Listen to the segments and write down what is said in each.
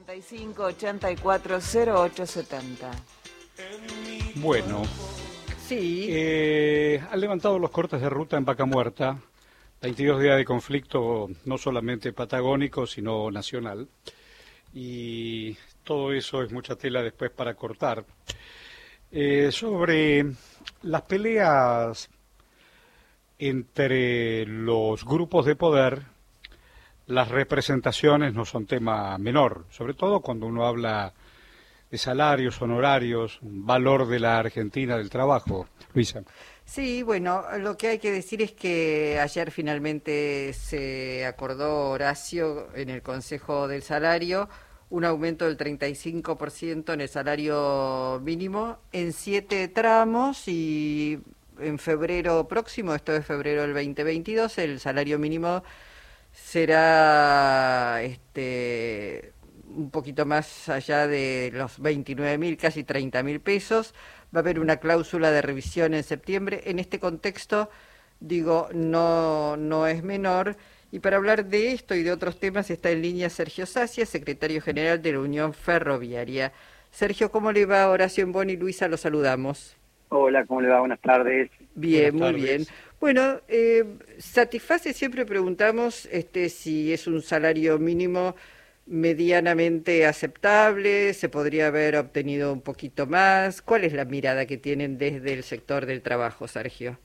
85840870. Bueno, Sí, han levantado los cortes de ruta en Vaca Muerta, 22 días de conflicto no solamente patagónico, sino nacional, y todo eso es mucha tela después para cortar. Sobre las peleas entre los grupos de poder, las representaciones no son tema menor, sobre todo cuando uno habla de salarios, honorarios, valor de la Argentina del trabajo. Luisa. sí, bueno, lo que hay que decir es que ayer finalmente se acordó, Horacio, en el Consejo del Salario, un aumento del 35% en el salario mínimo en 7 tramos y en febrero próximo, esto es febrero del 2022, el salario mínimo será un poquito más allá de los 29.000, casi 30.000 pesos. Va a haber una cláusula de revisión en septiembre. En este contexto, digo, no es menor. Y para hablar de esto y de otros temas está en línea Sergio Sacia, secretario general de la Unión Ferroviaria. Sergio, ¿cómo le va? Horacio Embón y Luisa, los saludamos. Hola, ¿cómo le va? Buenas tardes. Bien, Buenas muy tardes. bien. Bueno, satisface, siempre preguntamos si es un salario mínimo medianamente aceptable, se podría haber obtenido un poquito más. ¿Cuál es la mirada que tienen desde el sector del trabajo, Sergio?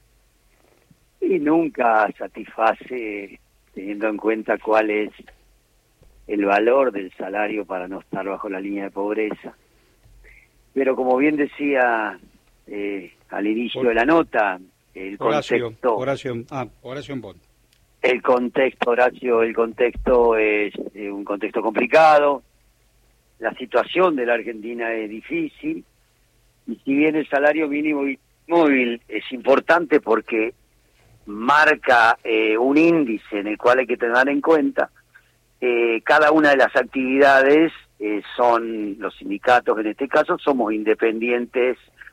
Y nunca satisface, teniendo en cuenta cuál es el valor del salario para no estar bajo la línea de pobreza. Pero como bien decía al inicio de la nota, el contexto... Horacio Embón. El contexto, Horacio, el contexto es un contexto complicado, la situación de la Argentina es difícil, y si bien el salario mínimo móvil es importante porque marca un índice en el cual hay que tener en cuenta, cada una de las actividades son, los sindicatos en este caso, somos independientes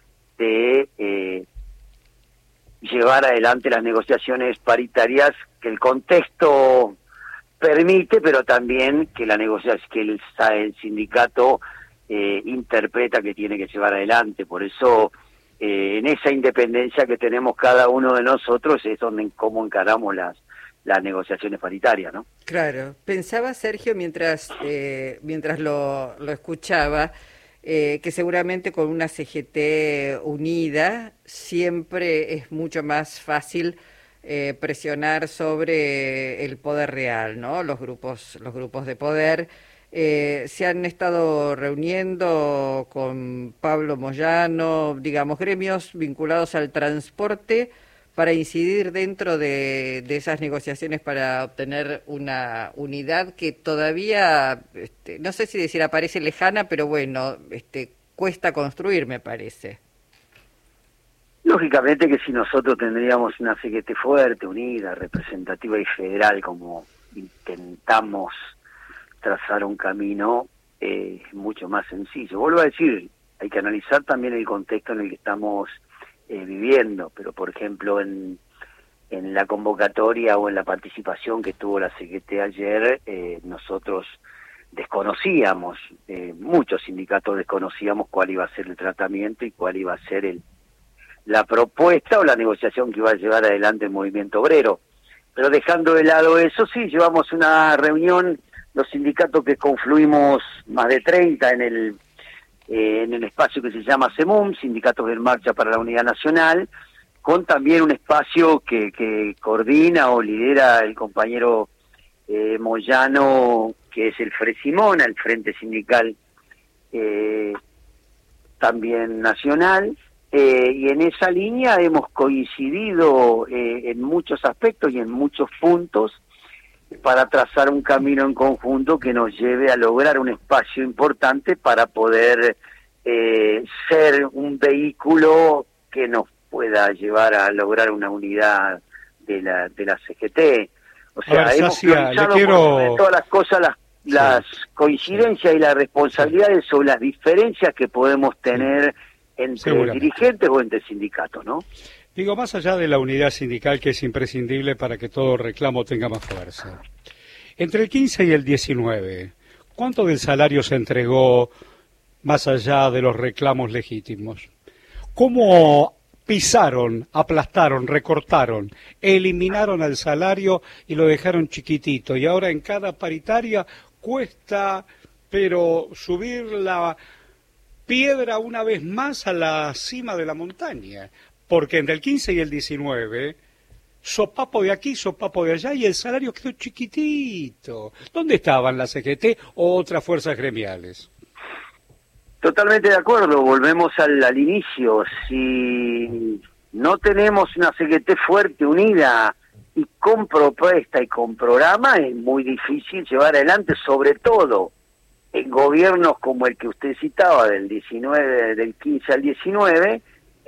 de llevar adelante las negociaciones paritarias que el contexto permite, pero también que la negociación, que el sindicato interpreta que tiene que llevar adelante. Por eso, en esa independencia que tenemos cada uno de nosotros es donde cómo encaramos las negociaciones paritarias, ¿no? Claro, pensaba, Sergio, mientras lo escuchaba, que seguramente con una CGT unida siempre es mucho más fácil presionar sobre el poder real, ¿no? Los grupos de poder se han estado reuniendo con Pablo Moyano, digamos, gremios vinculados al transporte para incidir dentro de esas negociaciones para obtener una unidad que todavía, no sé si decir aparece lejana, pero bueno, cuesta construir, me parece. Lógicamente que si nosotros tendríamos una CGT fuerte, unida, representativa y federal, como intentamos trazar un camino, es mucho más sencillo. Vuelvo a decir, hay que analizar también el contexto en el que estamos viviendo, pero por ejemplo en la convocatoria o en la participación que tuvo la CGT ayer, nosotros desconocíamos, muchos sindicatos desconocíamos cuál iba a ser el tratamiento y cuál iba a ser la propuesta o la negociación que iba a llevar adelante el movimiento obrero. Pero dejando de lado eso, sí, llevamos una reunión, los sindicatos que confluimos más de 30 en el espacio que se llama SEMUM, Sindicatos en Marcha para la Unidad Nacional, con también un espacio que coordina o lidera el compañero Moyano, que es el Fresimona, el Frente Sindical también nacional, y en esa línea hemos coincidido en muchos aspectos y en muchos puntos para trazar un camino en conjunto que nos lleve a lograr un espacio importante para poder ser un vehículo que nos pueda llevar a lograr una unidad de la CGT. O sea, hemos priorizado por todas las cosas las coincidencias y las responsabilidades sobre las diferencias que podemos tener entre dirigentes o entre sindicatos, ¿no? Digo, más allá de la unidad sindical que es imprescindible para que todo reclamo tenga más fuerza. Entre el 15 y el 19, ¿cuánto del salario se entregó más allá de los reclamos legítimos? ¿Cómo pisaron, aplastaron, recortaron, eliminaron al salario y lo dejaron chiquitito? Y ahora en cada paritaria cuesta, pero subir la piedra una vez más a la cima de la montaña, porque entre el 15 y el 19, sopapo de aquí, sopapo de allá, y el salario quedó chiquitito. ¿Dónde estaban la CGT o otras fuerzas gremiales? Totalmente de acuerdo, volvemos al inicio. Si no tenemos una CGT fuerte, unida y con propuesta y con programa, es muy difícil llevar adelante, sobre todo en gobiernos como el que usted citaba, del 15 al 19,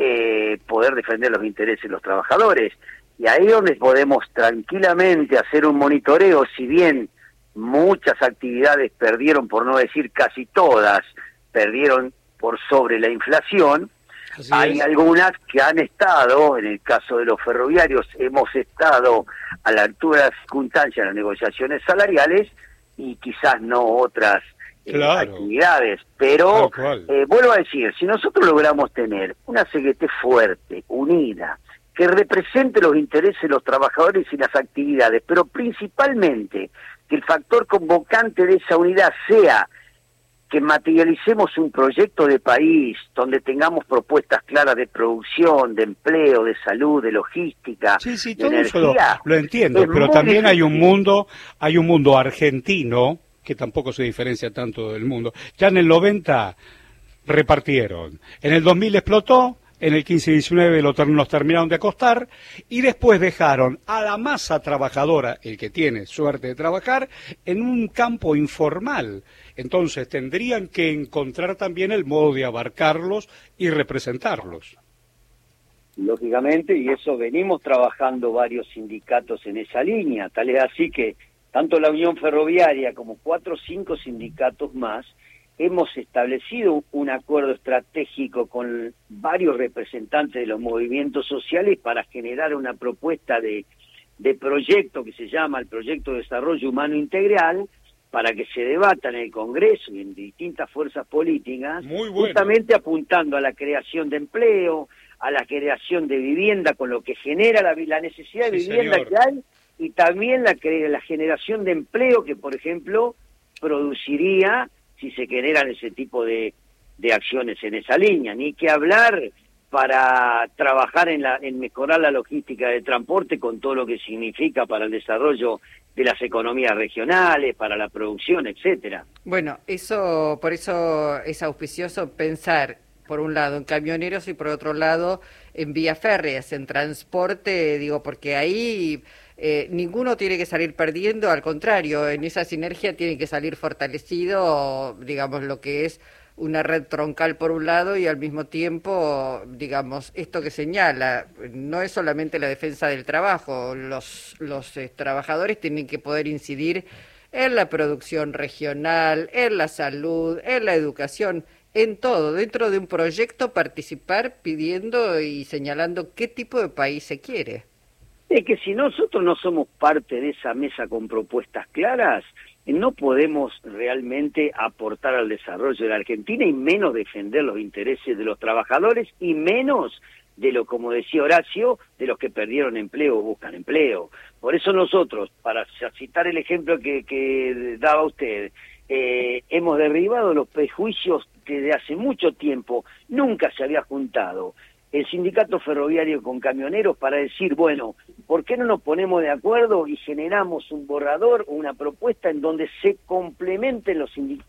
poder defender los intereses de los trabajadores. Y ahí es donde podemos tranquilamente hacer un monitoreo, si bien muchas actividades perdieron, por no decir casi todas, perdieron por sobre la inflación. Así hay es. algunas que han estado, en el caso de los ferroviarios, hemos estado a la altura de las circunstancias en las negociaciones salariales y quizás no otras Claro. actividades, pero Tal cual. vuelvo a decir, si nosotros logramos tener una CGT fuerte, unida, que represente los intereses de los trabajadores y las actividades, pero principalmente que el factor convocante de esa unidad sea que materialicemos un proyecto de país donde tengamos propuestas claras de producción, de empleo, de salud, de logística, Sí, sí, de todo eso lo energía, entiendo, es pero muy también hay difícil. un mundo argentino que tampoco se diferencia tanto del mundo. Ya en el 90 repartieron, en el 2000 explotó, en el 15 y 19 nos terminaron de acostar y después dejaron a la masa trabajadora, el que tiene suerte de trabajar, en un campo informal. Entonces tendrían que encontrar también el modo de abarcarlos y representarlos. Lógicamente, y eso venimos trabajando varios sindicatos en esa línea, tal es así que tanto la Unión Ferroviaria como 4 o 5 sindicatos más hemos establecido un acuerdo estratégico con varios representantes de los movimientos sociales para generar una propuesta de proyecto que se llama el Proyecto de Desarrollo Humano Integral, para que se debata en el Congreso y en distintas fuerzas políticas, Muy bueno. justamente apuntando a la creación de empleo, a la creación de vivienda, con lo que genera la necesidad de Sí, vivienda señor. que hay, y también la generación de empleo que, por ejemplo, produciría si se generan ese tipo de acciones en esa línea. Ni que hablar para trabajar en mejorar la logística de transporte con todo lo que significa para el desarrollo de las economías regionales, para la producción, etcétera. Bueno, por eso es auspicioso pensar, por un lado, en camioneros y por otro lado, en vías férreas, en transporte, digo, porque ahí ninguno tiene que salir perdiendo, al contrario, en esa sinergia tiene que salir fortalecido, digamos, lo que es una red troncal por un lado y al mismo tiempo, digamos, esto que señala, no es solamente la defensa del trabajo, los trabajadores tienen que poder incidir en la producción regional, en la salud, en la educación, en todo, dentro de un proyecto participar pidiendo y señalando qué tipo de país se quiere. Es que si nosotros no somos parte de esa mesa con propuestas claras, no podemos realmente aportar al desarrollo de la Argentina y menos defender los intereses de los trabajadores y menos de lo, como decía Horacio, de los que perdieron empleo o buscan empleo. Por eso nosotros, para citar el ejemplo que daba usted, hemos derribado los prejuicios que de hace mucho tiempo nunca se había juntado el sindicato ferroviario con camioneros para decir, bueno, ¿por qué no nos ponemos de acuerdo y generamos un borrador o una propuesta en donde se complementen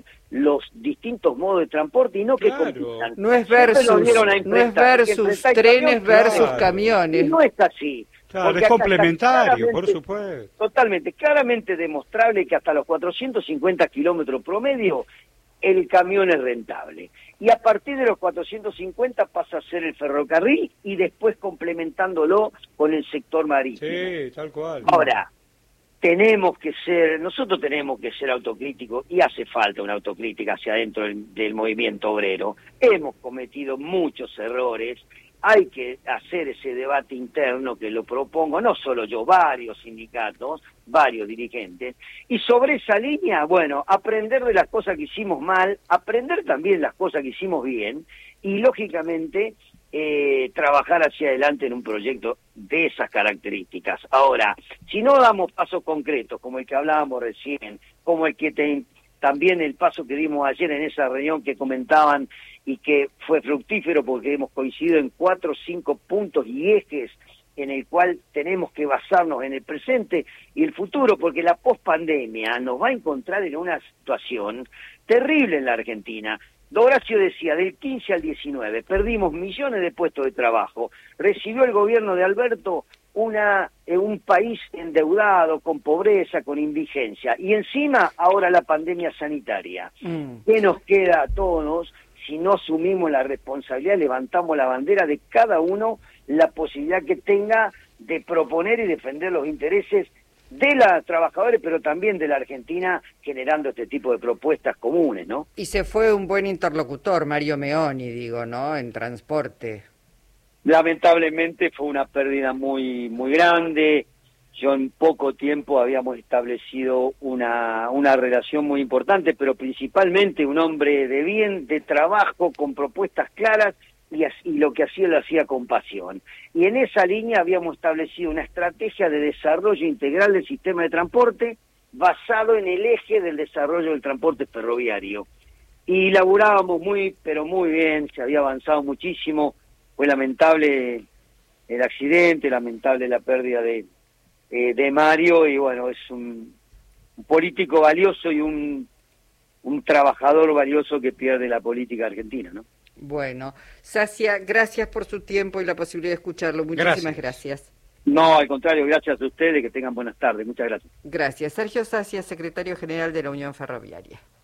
los distintos modos de transporte y no que Claro. compitan? No es Siempre versus, nos dieron a no es enfrentar, que versus enfrentar trenes camiones, versus claro. camiones. y no es así. Claro, Porque es acá está complementario, por claramente- supuesto. Totalmente, claramente demostrable que hasta los 450 kilómetros promedio el camión es rentable. Y a partir de los 450 pasa a ser el ferrocarril y después complementándolo con el sector marítimo. Sí, tal cual. Ahora, nosotros tenemos que ser autocríticos y hace falta una autocrítica hacia adentro del movimiento obrero. Hemos cometido muchos errores hay que hacer ese debate interno que lo propongo, no solo yo, varios sindicatos, varios dirigentes, y sobre esa línea, bueno, aprender de las cosas que hicimos mal, aprender también las cosas que hicimos bien, y lógicamente trabajar hacia adelante en un proyecto de esas características. Ahora, si no damos pasos concretos, como el que hablábamos recién, como el que también el paso que dimos ayer en esa reunión que comentaban, y que fue fructífero porque hemos coincidido en 4 o 5 puntos y ejes en el cual tenemos que basarnos en el presente y el futuro, porque la pospandemia nos va a encontrar en una situación terrible en la Argentina. Horacio decía, del 15 al 19, perdimos millones de puestos de trabajo, recibió el gobierno de Alberto un país endeudado, con pobreza, con indigencia, y encima ahora la pandemia sanitaria. ¿Qué nos queda a todos si no asumimos la responsabilidad, levantamos la bandera de cada uno, la posibilidad que tenga de proponer y defender los intereses de los trabajadores, pero también de la Argentina, generando este tipo de propuestas comunes, ¿no? Y se fue un buen interlocutor, Mario Meoni, digo, ¿no?, en transporte. Lamentablemente fue una pérdida muy grande. Yo en poco tiempo habíamos establecido una relación muy importante, pero principalmente un hombre de bien, de trabajo, con propuestas claras, y lo que hacía lo hacía con pasión. Y en esa línea habíamos establecido una estrategia de desarrollo integral del sistema de transporte basado en el eje del desarrollo del transporte ferroviario. Y laburábamos pero muy bien, se había avanzado muchísimo. Fue lamentable el accidente, lamentable la pérdida de Mario, y bueno, es un político valioso y un trabajador valioso que pierde la política argentina, ¿no? Bueno, Sacia, gracias por su tiempo y la posibilidad de escucharlo. Muchísimas gracias. No, al contrario, gracias a ustedes, que tengan buenas tardes. Muchas gracias. Gracias. Sergio Sacia, secretario general de la Unión Ferroviaria.